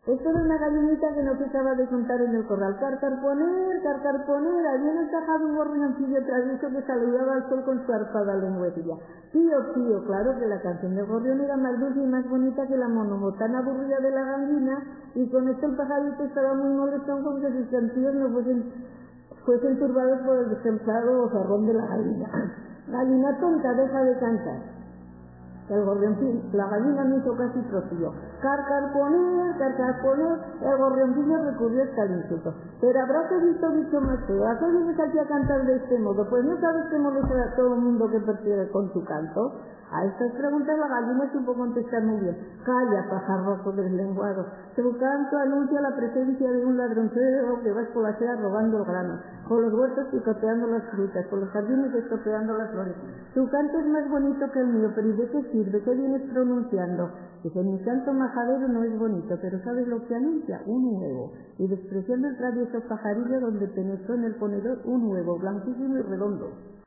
Esto era una gallinita que no cesaba de contar en el corral. Carcarponer, carcarponer, había encajado un gorrioncillo travieso que saludaba al sol con su arpada lengüetilla. Pío, pío, claro que la canción del gorrión era más dulce y más bonita que la monomotana aburrida de la gallina, y con esto el pajarito estaba muy molestón con que sus cantillos no fuesen turbados por el descansado ozarrón de la gallina. Gallina tonta, deja de cantar. El gorrioncillo, la gallina no hizo casi trocillo. Carcarponer, carcarponer, el gorrioncillo recurrió hasta el insulto. Pero habrás visto bicho más feo, ¿a qué vienes aquí a cantar de este modo? Pues no sabes que molesta a todo el mundo que persigue con tu canto. A estas preguntas la gallina supo contestar muy bien. Calla, pajarroco deslenguado. Tu canto anuncia la presencia de un ladroncero que vas por la acera robando el grano, por los huertos picoteando las frutas, por los jardines estropeando las flores. Tu canto es más bonito que el mío, pero ¿y de qué sirve? ¿Qué vienes pronunciando? Dice, mi canto majadero no es bonito, pero ¿sabes lo que anuncia? Un huevo. Y despreciando el travieso pajarillo donde penetró en el ponedor un huevo, blanquísimo y redondo.